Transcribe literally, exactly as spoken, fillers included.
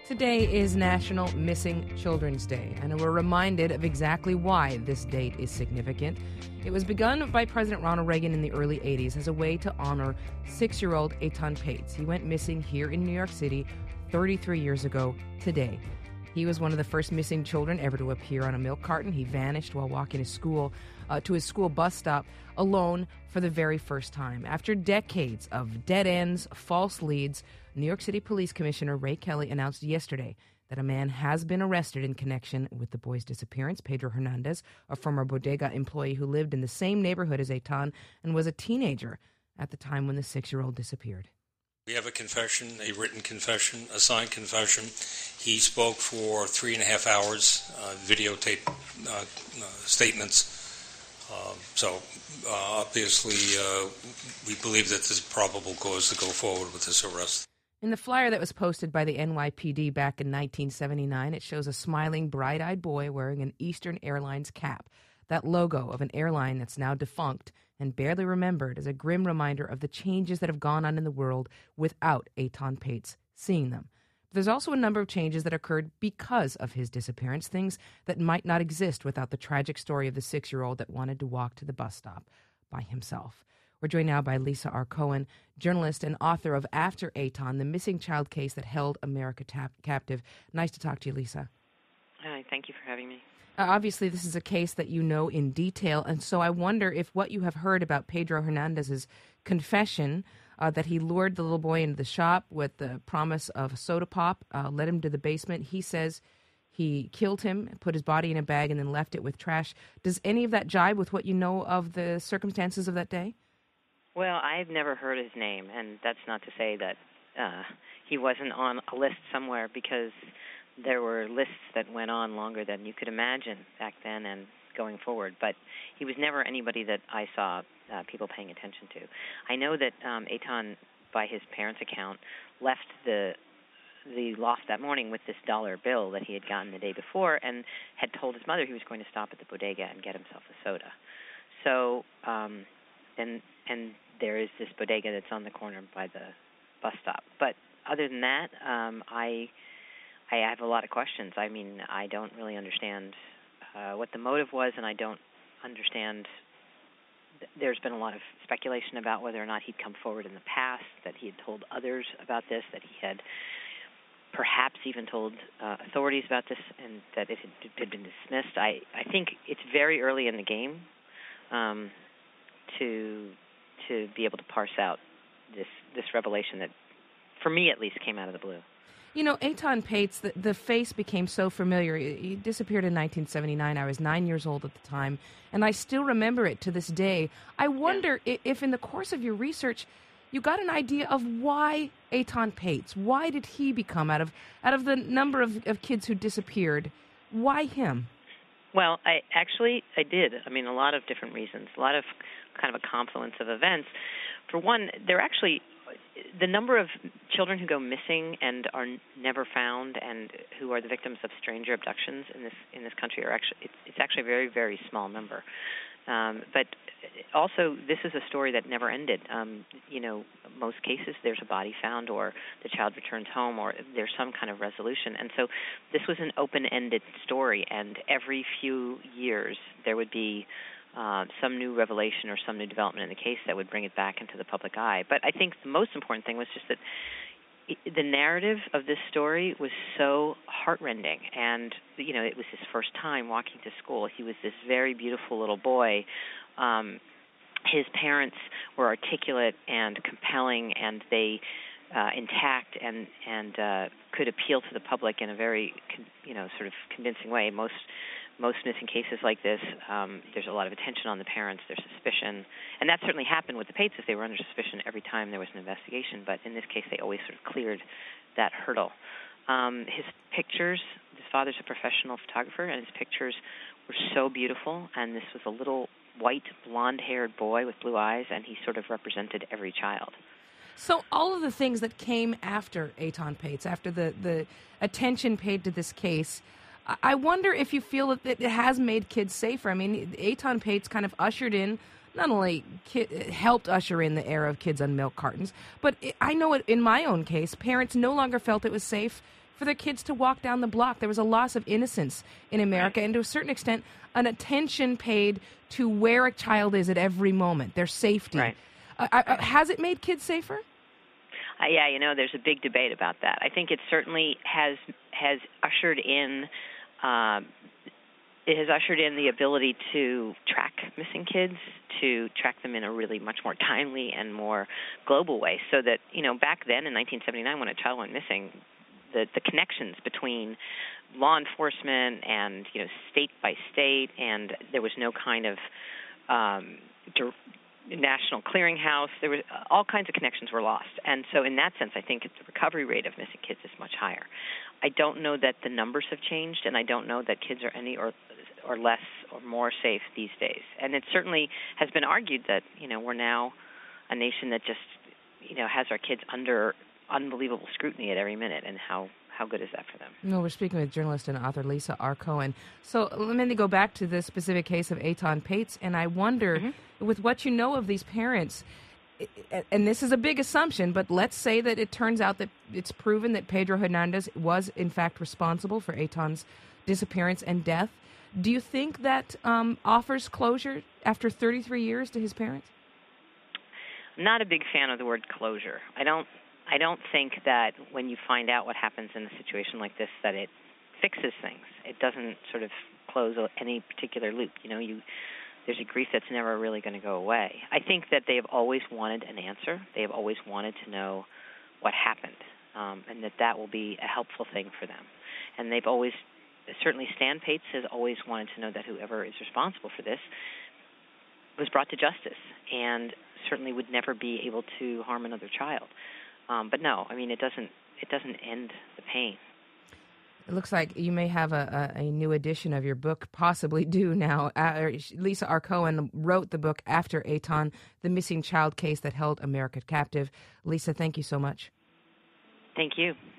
Today is National Missing Children's Day, and we're reminded of exactly why this date is significant. It was begun by President Ronald Reagan in the early eighties as a way to honor six-year-old Eitan Pates. He went missing here in New York City thirty-three years ago today. He was one of the first missing children ever to appear on a milk carton. He vanished while walking his school uh, to his school bus stop alone for the very first time. After decades of dead ends, false leads, New York City Police Commissioner Ray Kelly announced yesterday that a man has been arrested in connection with the boy's disappearance. Pedro Hernandez, a former bodega employee who lived in the same neighborhood as Eitan and was a teenager at the time when the six-year-old disappeared. We have a confession, a written confession, a signed confession. He spoke for three and a half hours, uh, videotape uh, uh, statements. Um, so uh, obviously uh, we believe that there's probable cause to go forward with this arrest. In the flyer that was posted by the N Y P D back in nineteen seventy-nine, it shows a smiling, bright-eyed boy wearing an Eastern Airlines cap. That logo of an airline that's now defunct and barely remembered is a grim reminder of the changes that have gone on in the world without Eitan Pates seeing them. But there's also a number of changes that occurred because of his disappearance, things that might not exist without the tragic story of the six-year-old that wanted to walk to the bus stop by himself. We're joined now by Lisa R. Cohen, journalist and author of After Eitan, the missing child case that held America tap- captive. Nice to talk to you, Lisa. Hi, thank you for having me. Uh, obviously, this is a case that you know in detail, and so I wonder if what you have heard about Pedro Hernandez's confession uh, that he lured the little boy into the shop with the promise of a soda pop, uh, led him to the basement. He says he killed him, put his body in a bag, and then left it with trash. Does any of that jibe with what you know of the circumstances of that day? Well, I've never heard his name, and that's not to say that uh, he wasn't on a list somewhere, because there were lists that went on longer than you could imagine back then and going forward. But he was never anybody that I saw uh, people paying attention to. I know that um, Eitan, by his parents' account, left the the loft that morning with this dollar bill that he had gotten the day before, and had told his mother he was going to stop at the bodega and get himself a soda. So, um, and and there is this bodega that's on the corner by the bus stop. But other than that, um, I I have a lot of questions. I mean, I don't really understand uh, what the motive was, and I don't understand. There's been a lot of speculation about whether or not he'd come forward in the past, that he had told others about this, that he had perhaps even told uh, authorities about this, and that it had, had been dismissed. I, I think it's very early in the game um, to to be able to parse out this this revelation that, for me at least, came out of the blue. You know, Eitan Pates, the, the face became so familiar. He disappeared in nineteen seventy-nine. I was nine years old at the time, and I still remember it to this day. I wonder yeah. if in the course of your research, you got an idea of why Eitan Pates. Why did he become, out of out of the number of, of kids who disappeared, why him? Well, I actually, I did. I mean, a lot of different reasons, a lot of kind of a confluence of events. For one, there actually, the number of children who go missing and are never found, and who are the victims of stranger abductions in this in this country, are actually it's, it's actually a very, very small number. Um, but also, this is a story that never ended. Um, you know, most cases there's a body found, or the child returns home, or there's some kind of resolution. And so this was an open-ended story, and every few years there would be uh, some new revelation or some new development in the case that would bring it back into the public eye. But I think the most important thing was just that the narrative of this story was so heartrending, and you know, it was his first time walking to school. He was this very beautiful little boy. Um, his parents were articulate and compelling, and they uh, intact and and uh, could appeal to the public in a very, you know, sort of convincing way. Most most missing cases like this, um, there's a lot of attention on the parents, there's suspicion. And that certainly happened with the Pateses. They were under suspicion every time there was an investigation, but in this case they always sort of cleared that hurdle. Um, his pictures, his father's a professional photographer, and his pictures were so beautiful, and this was a little white, blonde-haired boy with blue eyes, and he sort of represented every child. So all of the things that came after Eitan Pates, after the, the attention paid to this case, I wonder if you feel that it has made kids safer. I mean, Eitan Pates kind of ushered in, not only kid, helped usher in the era of kids on milk cartons, but I know it, in my own case, parents no longer felt it was safe for their kids to walk down the block. There was a loss of innocence in America, and to a certain extent, an attention paid to where a child is at every moment, their safety. Right. Uh, uh, has it made kids safer? Uh, yeah, you know, there's a big debate about that. I think it certainly has has ushered in uh, it has ushered in the ability to track missing kids, to track them in a really much more timely and more global way. So that, you know, back then in nineteen seventy-nine, when a child went missing, the the connections between law enforcement and, you know, state by state, and there was no kind of um, dir- national clearinghouse. There was all kinds of connections were lost, and so in that sense, I think the recovery rate of missing kids is much higher. I don't know that the numbers have changed, and I don't know that kids are any or or less or more safe these days. And it certainly has been argued that, you know, we're now a nation that just, you know, has our kids under unbelievable scrutiny at every minute, and how how good is that for them? No, we're speaking with journalist and author Lisa R. Cohen. So let me go back to the specific case of Eitan Pates, and I wonder, mm-hmm. with what you know of these parents, and this is a big assumption, but let's say that it turns out that it's proven that Pedro Hernandez was, in fact, responsible for Eitan's disappearance and death. Do you think that um, offers closure after thirty-three years to his parents? I'm not a big fan of the word closure. I don't I don't think that when you find out what happens in a situation like this that it fixes things. It doesn't sort of close any particular loop. You know, you there's a grief that's never really going to go away. I think that they have always wanted an answer. They have always wanted to know what happened, um, and that that will be a helpful thing for them. And they've always, certainly Stan Pates has always wanted to know that whoever is responsible for this was brought to justice and certainly would never be able to harm another child. Um, but no, I mean, it doesn't it doesn't end the pain. It looks like you may have a, a, a new edition of your book possibly due now. Uh, Lisa R. Cohen wrote the book after Eitan, the missing child case that held America captive. Lisa, thank you so much. Thank you.